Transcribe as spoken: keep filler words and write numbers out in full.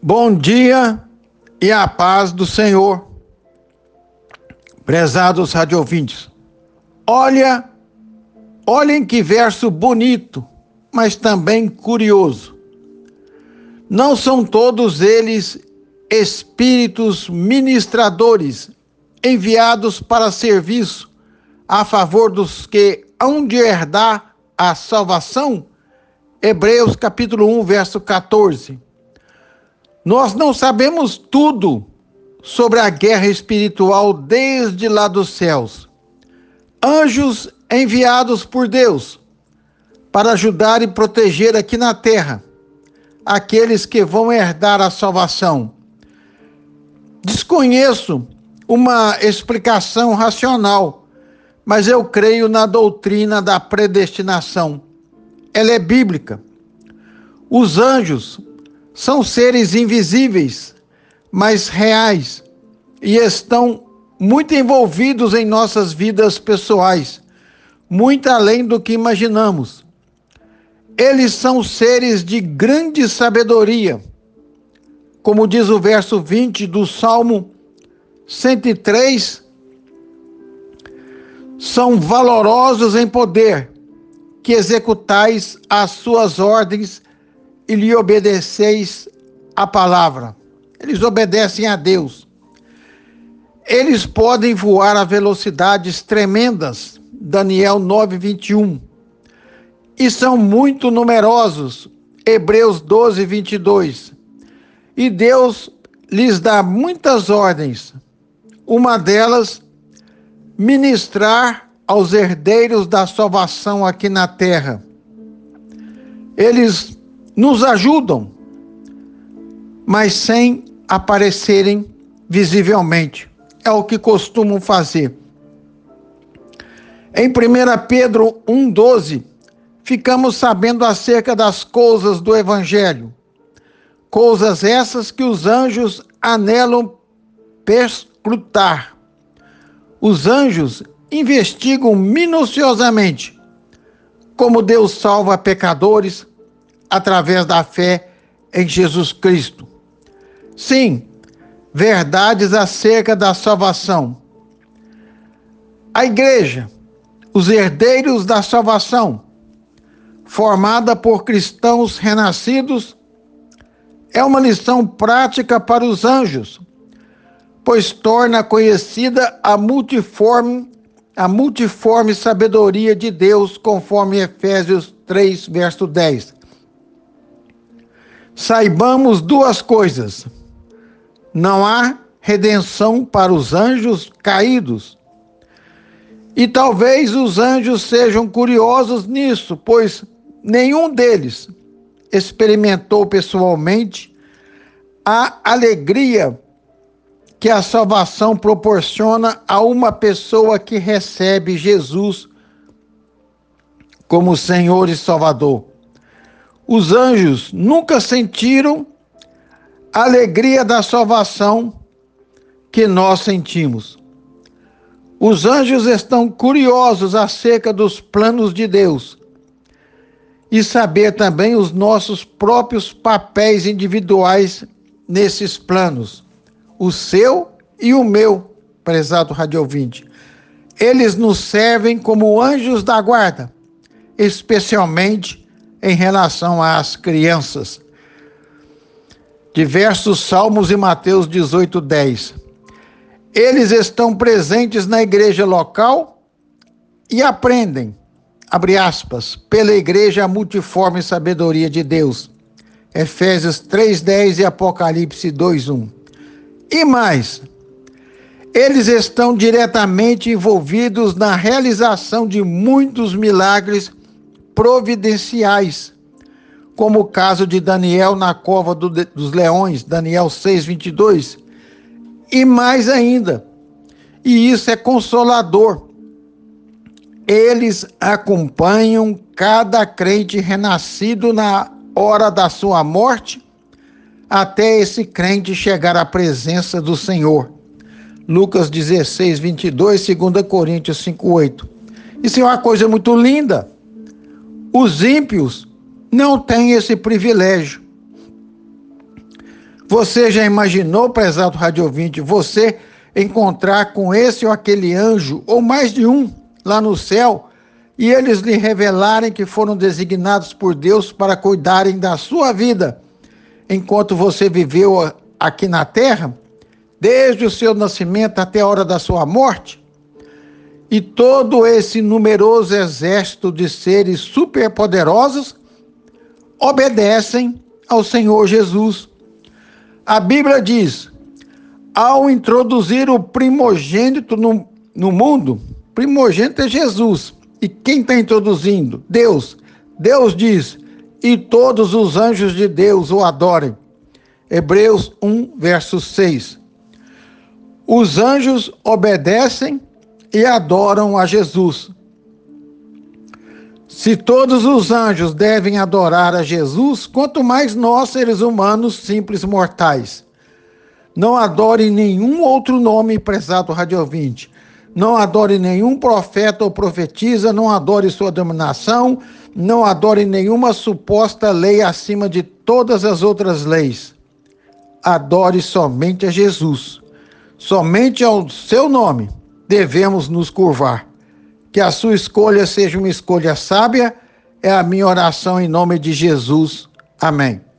Bom dia e a paz do Senhor, prezados radiovintes. Olha, olhem que verso bonito, mas também curioso. Não são todos eles espíritos ministradores enviados para serviço a favor dos que hão de herdar a salvação? Hebreus capítulo um, verso quatorze. Nós não sabemos tudo sobre a guerra espiritual desde lá dos céus. Anjos enviados por Deus para ajudar e proteger aqui na terra aqueles que vão herdar a salvação. Desconheço uma explicação racional, mas eu creio na doutrina da predestinação. Ela é bíblica. Os anjos são seres invisíveis, mas reais, e estão muito envolvidos em nossas vidas pessoais, muito além do que imaginamos. Eles são seres de grande sabedoria, como diz o verso vinte do Salmo cento e três, são valorosos em poder, que executais as suas ordens e lhe obedeceis a palavra. Eles obedecem a Deus. Eles podem voar a velocidades tremendas, Daniel nove, vinte e um. E são muito numerosos, Hebreus doze, vinte e dois. E Deus lhes dá muitas ordens. Uma delas, ministrar aos herdeiros da salvação aqui na terra. Eles nos ajudam, mas sem aparecerem visivelmente. É o que costumam fazer. Em primeira Pedro um, doze, ficamos sabendo acerca das coisas do Evangelho. Coisas essas que os anjos anelam perscrutar. Os anjos investigam minuciosamente como Deus salva pecadores através da fé em Jesus Cristo. Sim, verdades acerca da salvação. A igreja, os herdeiros da salvação, formada por cristãos renascidos, é uma lição prática para os anjos, pois torna conhecida a multiforme, a multiforme sabedoria de Deus, conforme Efésios três, verso dez. Saibamos duas coisas: não há redenção para os anjos caídos. E talvez os anjos sejam curiosos nisso, pois nenhum deles experimentou pessoalmente a alegria que a salvação proporciona a uma pessoa que recebe Jesus como Senhor e Salvador. Os anjos nunca sentiram a alegria da salvação que nós sentimos. Os anjos estão curiosos acerca dos planos de Deus e saber também os nossos próprios papéis individuais nesses planos, o seu e o meu, prezado radiovinte. Eles nos servem como anjos da guarda, especialmente em relação às crianças. Diversos Salmos e Mateus dezoito, dez. Eles estão presentes na igreja local e aprendem, abre aspas, pela igreja a multiforme sabedoria de Deus. Efésios três, dez e Apocalipse dois, um. E mais, eles estão diretamente envolvidos na realização de muitos milagres providenciais, como o caso de Daniel na cova do, dos leões, Daniel seis, vinte e dois, e mais ainda, e isso é consolador, eles acompanham cada crente renascido na hora da sua morte, até esse crente chegar à presença do Senhor. Lucas dezesseis, vinte e dois, dois Coríntios cinco, oito. Isso é uma coisa muito linda. Os ímpios não têm esse privilégio. Você já imaginou, prezado rádio ouvinte, você encontrar com esse ou aquele anjo, ou mais de um, lá no céu, e eles lhe revelarem que foram designados por Deus para cuidarem da sua vida, enquanto você viveu aqui na terra, desde o seu nascimento até a hora da sua morte? E todo esse numeroso exército de seres superpoderosos obedecem ao Senhor Jesus. A Bíblia diz: ao introduzir o primogênito no, no mundo, primogênito é Jesus. E quem está introduzindo? Deus. Deus diz: e todos os anjos de Deus o adorem. Hebreus um, verso seis. Os anjos obedecem e adoram a Jesus. Se todos os anjos devem adorar a Jesus, quanto mais nós, seres humanos simples mortais. Não adore nenhum outro nome, prezado rádio ouvinte. Não adore nenhum profeta ou profetisa, não adore sua dominação, não adore nenhuma suposta lei acima de todas as outras leis. Adore somente a Jesus. Somente ao seu nome devemos nos curvar. Que a sua escolha seja uma escolha sábia, é a minha oração em nome de Jesus. Amém.